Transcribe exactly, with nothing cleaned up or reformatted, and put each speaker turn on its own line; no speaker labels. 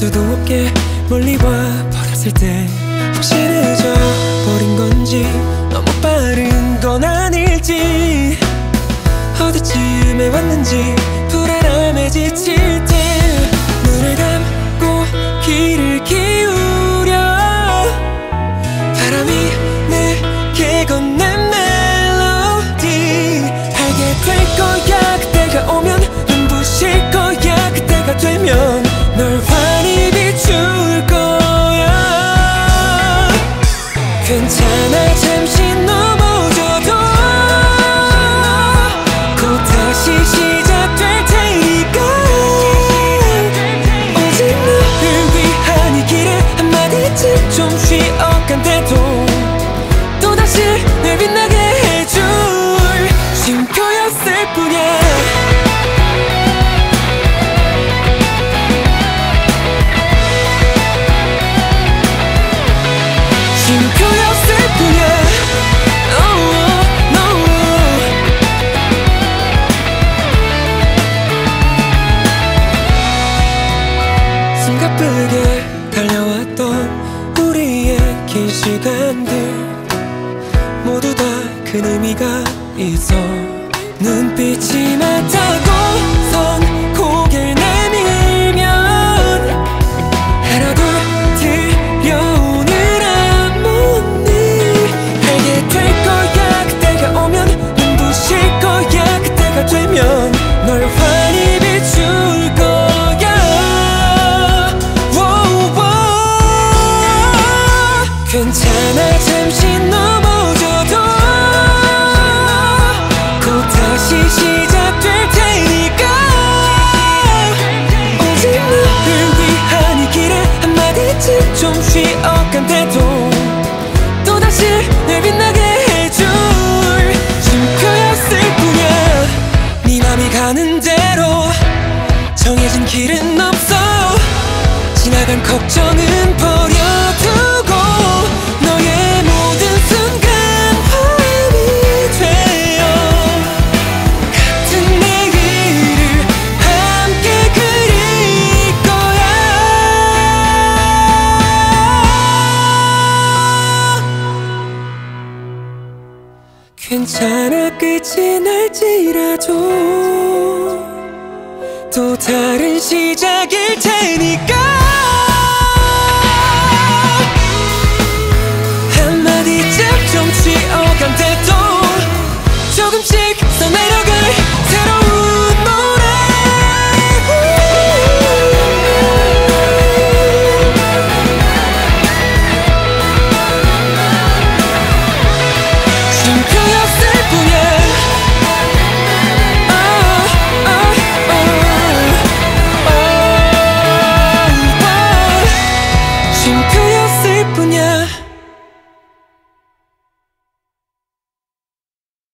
수도 없게 멀리 와 버렸을 때 혹시 늦어버린 건지 너무 빠른 건 아닐지 어디쯤에 왔는지 불안함에 지칠 때 눈을 감고 귀를 기울여 바람이 내게 건넨 멜로디 알게 될 거야. 그때가 오면 눈부실 거야. 그때가 되면 널 환히 비출 거야. 괜찮아 잠시 넘어져도 곧 다시 시작될 테니까 오직 너를 위한 이 길에 한마디쯤 좀 쉬어간대도 또다시 날 빛나게 해줄 쉼표였을 뿐이야. 숨가쁘게 달려왔던 우리의 긴 시간들 모두 다 큰 의미가 있어. 눈빛이 맞다고선 고개를 내밀면 하나둘 들려오는 암모니 알게 될 거야. 그때가 오면 눈부실 거야. 그때가 되면 널 환히 비출 거야. 괜찮아 잠시 넘어져도 곧 다시 시작될 테니까 오직 너를 위한 이 길에 한마디쯤 좀 쉬어간대도 또다시 날 빛나게 해줄 쉼표였을 뿐이야. 네 맘이 가는 대로 정해진 길은 없어. 지나간 걱정은 버려두고 너의 모든 순간 화음이 되어 같은 내일을 함께 그릴 거야. 괜찮아 끝이 날지라도 또 다른 시작일 테니까